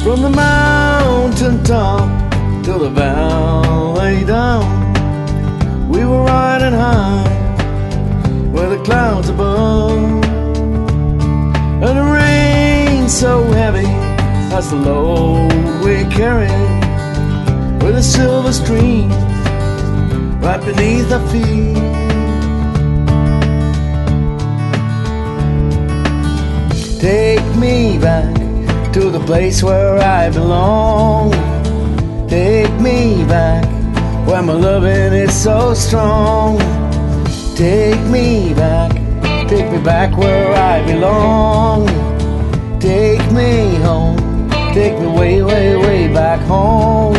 From the mountain top to the valley down, we were riding high where the clouds above, and the rain so heavy that's the load we carried, with a silver stream right beneath our feet. Take me back to the place where I belong. Take me back where my loving is so strong. Take me back where I belong. Take me home, take me way, way, way back home.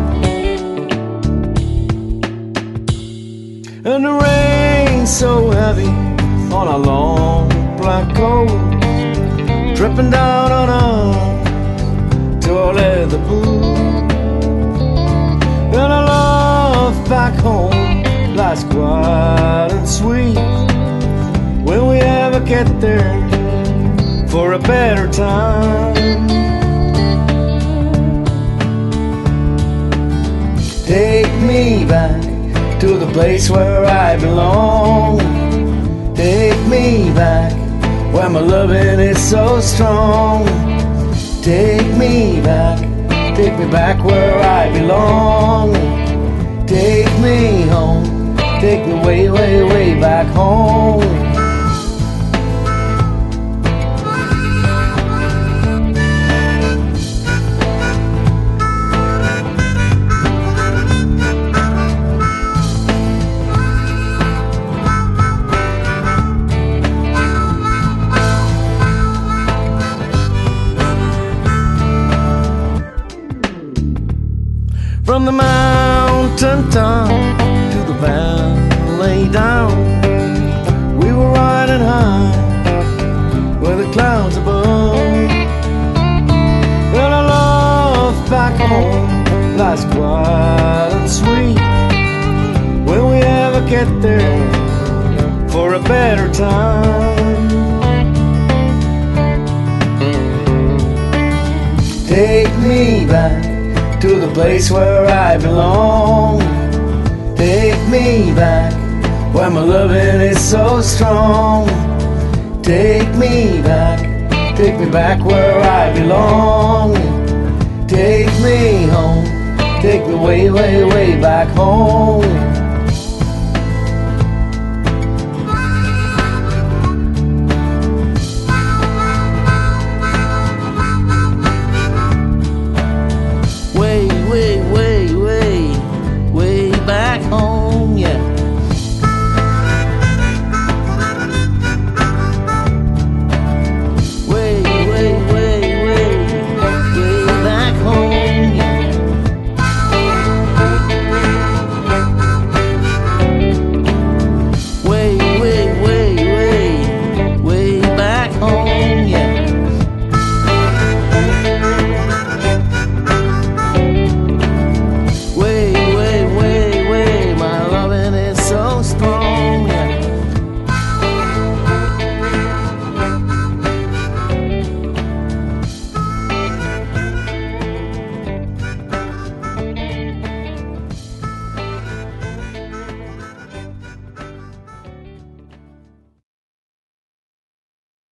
And the rain so heavy on our long black coat, dripping down on us to our leather boots. And our love back home lies quiet and sweet. Will we ever get there for a better time? Take me back to the place where I belong. Take me back where my loving is so strong. Take me back where I belong. Take me home, take me way, way, way back home. From the mountain top to the valley down, we were riding high where the clouds above, and our love back home lies quiet and sweet. Will we ever get there for a better time? Take me back to the place where I belong. Take me back where my loving is so strong. Take me back where I belong. Take me home, take me way, way, way back home.